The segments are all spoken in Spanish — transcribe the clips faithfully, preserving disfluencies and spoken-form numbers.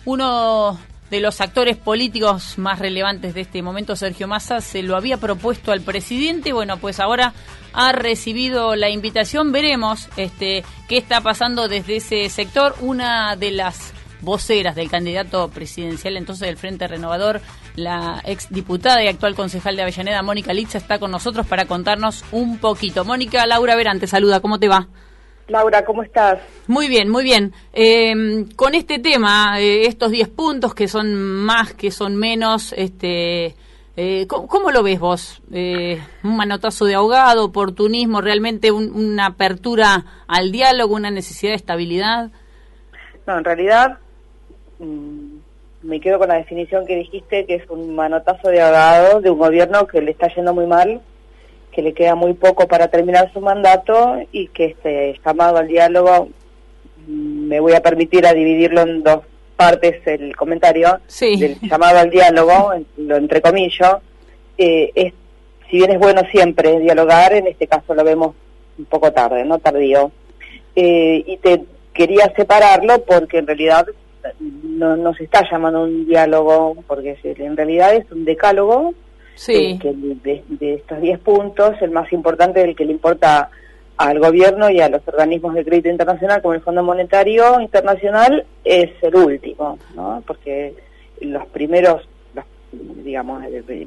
Uno de los actores políticos más relevantes de este momento, Sergio Massa, se lo había propuesto al presidente. Bueno, pues ahora ha recibido la invitación. Veremos este, qué está pasando desde ese sector. Una de las voceras del candidato presidencial entonces del Frente Renovador, la exdiputada y actual concejal de Avellaneda, Mónica Litza, está con nosotros para contarnos un poquito. Mónica, Laura Verán te saluda, ¿cómo te va? Laura, ¿cómo estás? Muy bien, muy bien. Eh, con este tema, eh, estos diez puntos que son más, que son menos, este, eh, ¿cómo, ¿cómo lo ves vos? Eh, ¿Un manotazo de ahogado, oportunismo, realmente un, una apertura al diálogo, una necesidad de estabilidad? No, en realidad mmm, me quedo con la definición que dijiste, que es un manotazo de ahogado de un gobierno que le está yendo muy mal, que le queda muy poco para terminar su mandato y que este llamado al diálogo, me voy a permitir a dividirlo en dos partes el comentario, sí. Del llamado al diálogo, lo entrecomillo, eh, es, si bien es bueno siempre dialogar, en este caso lo vemos un poco tarde, no tardío, eh, y te quería separarlo porque en realidad no, no se está llamando un diálogo, porque en realidad es un decálogo. Sí. Eh, que de, de estos diez puntos, el más importante, el que le importa al gobierno y a los organismos de crédito internacional, como el Fondo Monetario Internacional, es el último, ¿no? Porque los primeros, los, digamos,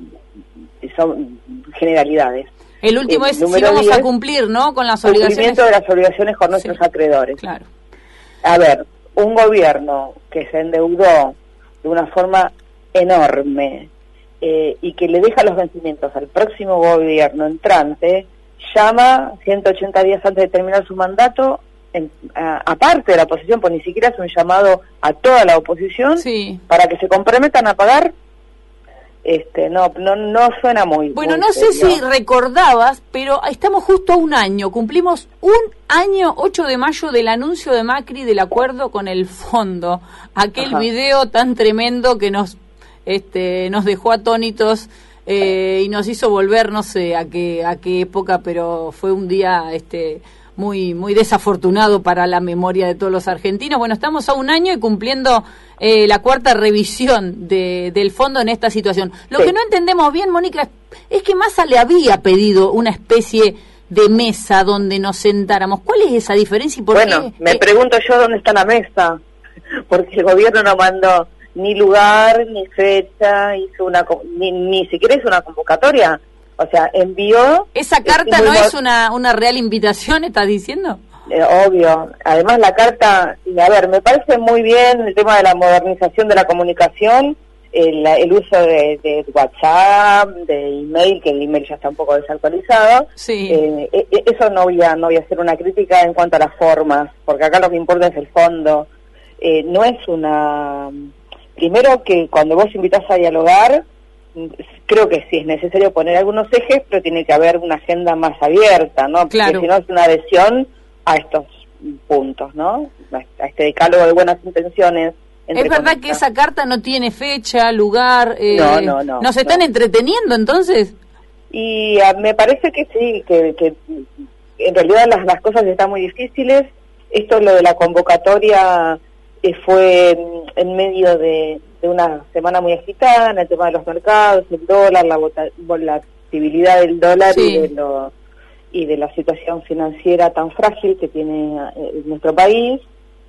son generalidades. El último el es si vamos diez, a cumplir, ¿no? Con las obligaciones. Cumplimiento de las obligaciones con nuestros sí, acreedores. Claro. A ver, un gobierno que se endeudó de una forma enorme, Eh, y que le deja los vencimientos al próximo gobierno entrante, llama ciento ochenta días antes de terminar su mandato, en, a, aparte de la oposición, pues ni siquiera es un llamado a toda la oposición, sí, para que se comprometan a pagar. Este, no, no, no suena muy. Bueno, muy no serio. sé si recordabas, pero estamos justo a un año, cumplimos un año, ocho de mayo, del anuncio de Macri del acuerdo con el fondo, aquel Ajá. video tan tremendo que nos Este, nos dejó atónitos eh, y nos hizo volver, no sé a qué a qué época, pero fue un día este muy muy desafortunado para la memoria de todos los argentinos. Bueno, estamos a un año y cumpliendo eh, la cuarta revisión de, del fondo en esta situación. Lo sí. que no entendemos bien, Mónica, es que Massa le había pedido una especie de mesa donde nos sentáramos. ¿Cuál es esa diferencia y por bueno, qué? me eh, pregunto yo dónde está la mesa, porque el gobierno no mandó ni lugar, ni fecha, hizo una ni, ni siquiera hizo una convocatoria, o sea, envió... ¿Esa carta no es una una real invitación, estás diciendo? Eh, obvio, además la carta, a ver, me parece muy bien el tema de la modernización de la comunicación, el, el uso de, de WhatsApp, de email, que el email ya está un poco desactualizado, sí. eh, eh, eso no voy a no voy a hacer una crítica en cuanto a las formas, porque acá lo que importa es el fondo, eh, no es una... Primero que cuando vos invitás a dialogar, creo que sí es necesario poner algunos ejes, pero tiene que haber una agenda más abierta, ¿no? Claro. Porque si no es una adhesión a estos puntos, ¿no? A este decálogo de buenas intenciones. ¿Es verdad que esa carta no tiene fecha, lugar? Eh, no, no, no. ¿Nos están no. entreteniendo entonces? Y uh, me parece que sí, que, que en realidad las, las cosas están muy difíciles. Esto, lo de la convocatoria... Eh, fue en medio de, de una semana muy agitada en el tema de los mercados, el dólar, la volatilidad del dólar sí. y, de lo, y de la situación financiera tan frágil que tiene eh, nuestro país.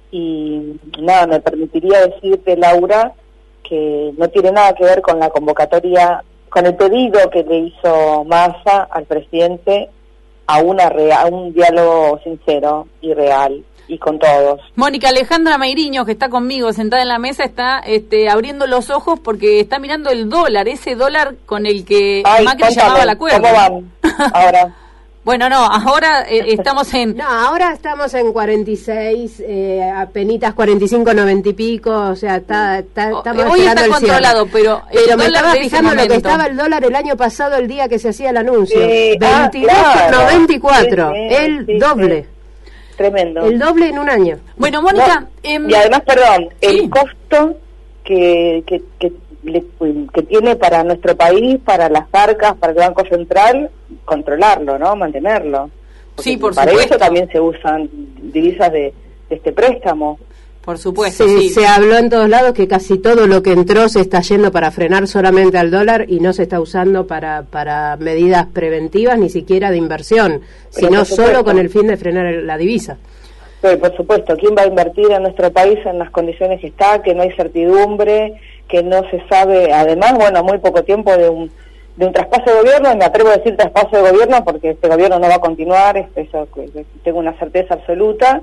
Y nada, me permitiría decirte, Laura, que no tiene nada que ver con la convocatoria, con el pedido que le hizo Massa al presidente a, una rea, a un diálogo sincero y real. Y con todos. Mónica, Alejandra Meiriño, que está conmigo sentada en la mesa, está este, abriendo los ojos porque está mirando el dólar, ese dólar con el que Ay, Macri cuéntame, llamaba la cuerda. ¿Cómo van ahora? Bueno, no, ahora eh, estamos en... No, ahora estamos en cuarenta y seis, eh, apenitas cuarenta y cinco, noventa y pico, o sea, está, está, estamos hoy está controlado, pero... Pero me estaba fijando lo que estaba el dólar el año pasado, el día que se hacía el anuncio. Sí, veintidós noventa y cuatro, ah, claro. sí, sí, el sí, doble. Sí. Tremendo. El doble en un año. Bueno, Mónica... No, eh, y además, perdón, sí. el costo que, que, que, le, que tiene para nuestro país, para las arcas, para el Banco Central, controlarlo, ¿no? Mantenerlo. Porque sí, por para supuesto. eso también se usan divisas de, de este préstamo. Por supuesto, se, sí. Se habló en todos lados que casi todo lo que entró se está yendo para frenar solamente al dólar y no se está usando para, para medidas preventivas, ni siquiera de inversión, Pero sino solo con el fin de frenar la divisa. Sí, por supuesto. ¿Quién va a invertir en nuestro país en las condiciones que está, que no hay certidumbre, que no se sabe, además, bueno, muy poco tiempo de un, de un traspaso de gobierno, y me atrevo a decir traspaso de gobierno porque este gobierno no va a continuar, eso, tengo una certeza absoluta.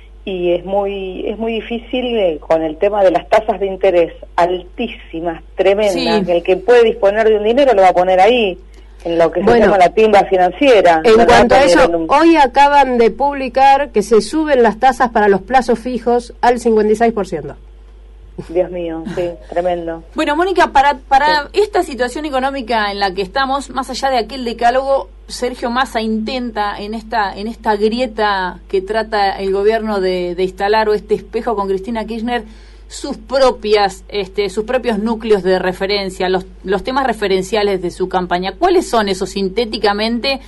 Y es muy es muy difícil eh, con el tema de las tasas de interés altísimas, tremendas, sí. que el que puede disponer de un dinero lo va a poner ahí, en lo que bueno, se llama la timba financiera. En cuanto a eso, un... hoy acaban de publicar que se suben las tasas para los plazos fijos al cincuenta y seis por ciento. Dios mío, sí, tremendo. Bueno, Mónica, para para sí. esta situación económica en la que estamos, más allá de aquel decálogo, Sergio Massa intenta en esta en esta grieta que trata el gobierno de, de instalar, o este espejo con Cristina Kirchner, sus propias este sus propios núcleos de referencia, los los temas referenciales de su campaña. ¿Cuáles son esos sintéticamente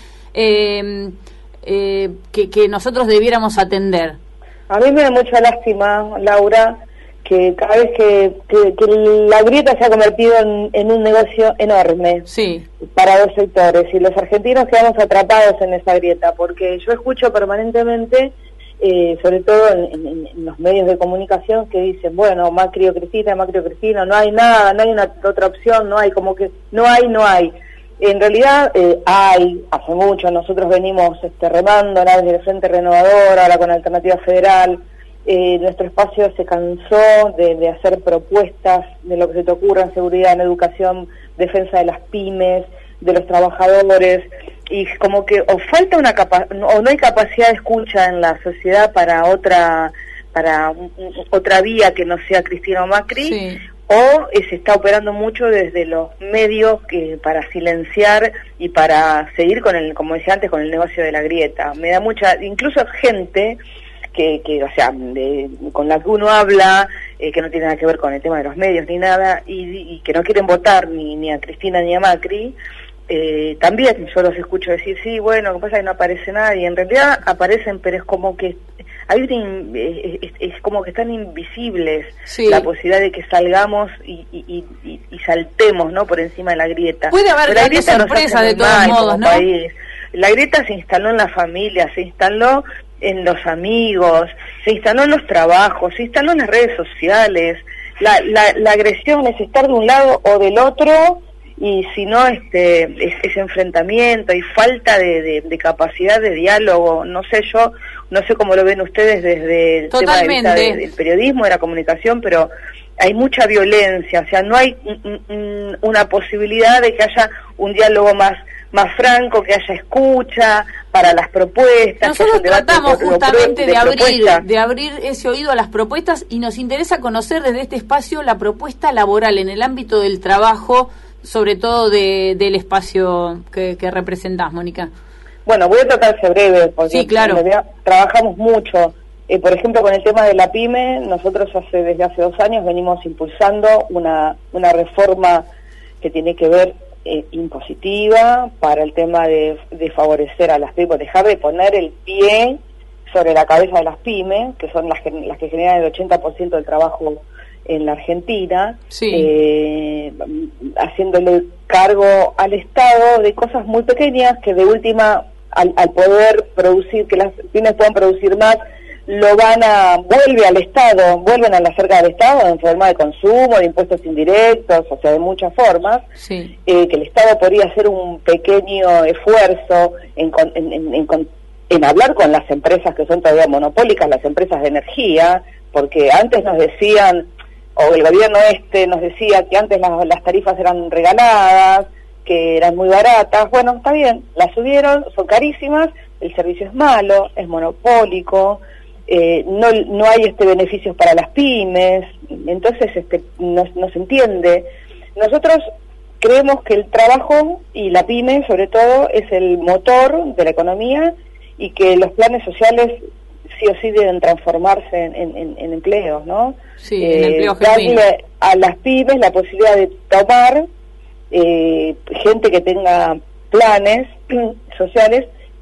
eh, eh, que, que nosotros debiéramos atender? A mí me da mucha lástima, Laura, que cada vez que, que, que la grieta se ha convertido en, en un negocio enorme, sí, para dos sectores, y los argentinos quedamos atrapados en esa grieta, porque yo escucho permanentemente, eh, sobre todo en, en, en los medios de comunicación, que dicen, bueno, Macri o Cristina, Macri o Cristina, no hay nada, no hay una otra opción, no hay, como que no hay, no hay. En realidad eh, hay, hace mucho, nosotros venimos este, remando desde el Frente Renovador, ahora con Alternativa Federal. Eh, nuestro espacio se cansó de, de hacer propuestas de lo que se te ocurra en seguridad, en educación, defensa de las pymes, de los trabajadores, y como que o falta una capa o no hay capacidad de escucha en la sociedad para otra para un, otra vía que no sea Cristina o Macri, sí. o eh, se está operando mucho desde los medios que para silenciar y para seguir con el, como decía antes, con el negocio de la grieta. Me da mucha, incluso gente que, que o sea, de, con la que uno habla, eh, que no tiene nada que ver con el tema de los medios ni nada, y, y que no quieren votar ni, ni a Cristina ni a Macri, eh, también yo los escucho decir, sí, bueno, lo que pasa es que no aparece nadie, en realidad aparecen, pero es como que hay un, es, es como que están invisibles, sí. la posibilidad de que salgamos y, y, y, y saltemos, ¿no?, por encima de la grieta. Puede haber grandes sorpresas de todos modos, ¿no? País. La grieta se instaló en la familia, se instaló en los amigos, se instaló en los trabajos, se instaló en las redes sociales. La, la, la agresión es estar de un lado o del otro, y si no, este, es, es enfrentamiento y falta de, de, de capacidad de diálogo. No sé, yo no sé cómo lo ven ustedes desde el tema de vista de, del periodismo, de la comunicación, pero hay mucha violencia, o sea, no hay mm, una posibilidad de que haya un diálogo más más franco, que haya escucha para las propuestas. Nosotros tratamos justamente de, de abrir de abrir ese oído a las propuestas, y nos interesa conocer desde este espacio la propuesta laboral en el ámbito del trabajo, sobre todo de, del espacio que, que representás, Mónica. Bueno, voy a tratar de ser breve, porque sí, claro. trabajamos mucho. Eh, por ejemplo, con el tema de la pyme, nosotros hace desde hace dos años venimos impulsando una, una reforma que tiene que ver eh, impositiva para el tema de, de favorecer a las pymes, dejar de poner el pie sobre la cabeza de las pymes, que son las que, las que generan el ochenta por ciento del trabajo en la Argentina, sí. eh, haciéndole cargo al Estado de cosas muy pequeñas que de última, al, al poder producir, que las pymes puedan producir más, lo van a, vuelve al Estado, vuelven a la cerca del Estado en forma de consumo, de impuestos indirectos, o sea, de muchas formas, sí. eh, que el Estado podría hacer un pequeño esfuerzo en, en, en, en, en hablar con las empresas que son todavía monopólicas, las empresas de energía, porque antes nos decían, o el gobierno este nos decía que antes las, las tarifas eran regaladas, que eran muy baratas. Bueno, está bien, las subieron, son carísimas, el servicio es malo, es monopólico, eh, no no hay este beneficios para las pymes, entonces este no, no se entiende. Nosotros creemos que el trabajo y la pyme, sobre todo, es el motor de la economía, y que los planes sociales sí o sí deben transformarse en, en, en empleos, ¿no? Sí, eh, en empleos darle a las pymes la posibilidad de tomar eh, gente que tenga planes sociales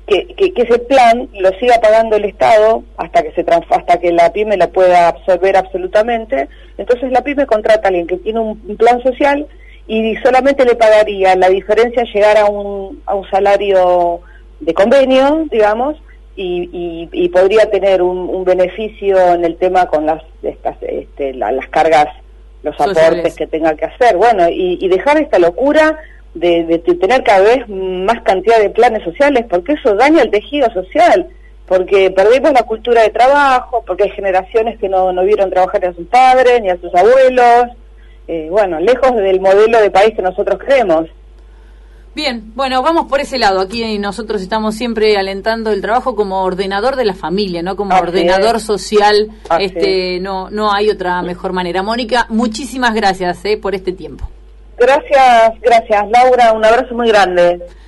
que, que, que ese plan lo siga pagando el Estado hasta que se transf- hasta que la pyme la pueda absorber absolutamente. Entonces la pyme contrata a alguien que tiene un, un plan social y solamente le pagaría la diferencia llegar a un, a un salario de convenio, digamos, y, y, y podría tener un, un beneficio en el tema con las estas este, la, las cargas, los aportes sociales que tenga que hacer. Bueno, y, y dejar esta locura de, de, de tener cada vez más cantidad de planes sociales, porque eso daña el tejido social, porque perdimos la cultura de trabajo, porque hay generaciones que no, no vieron trabajar a sus padres ni a sus abuelos, eh, bueno, lejos del modelo de país que nosotros queremos. Bien, bueno, vamos por ese lado. Aquí nosotros estamos siempre alentando el trabajo como ordenador de la familia, no como Así ordenador es. social. Así este, no, no hay otra mejor manera. Mónica, muchísimas gracias eh, por este tiempo. Gracias, gracias, Laura. Un abrazo muy grande.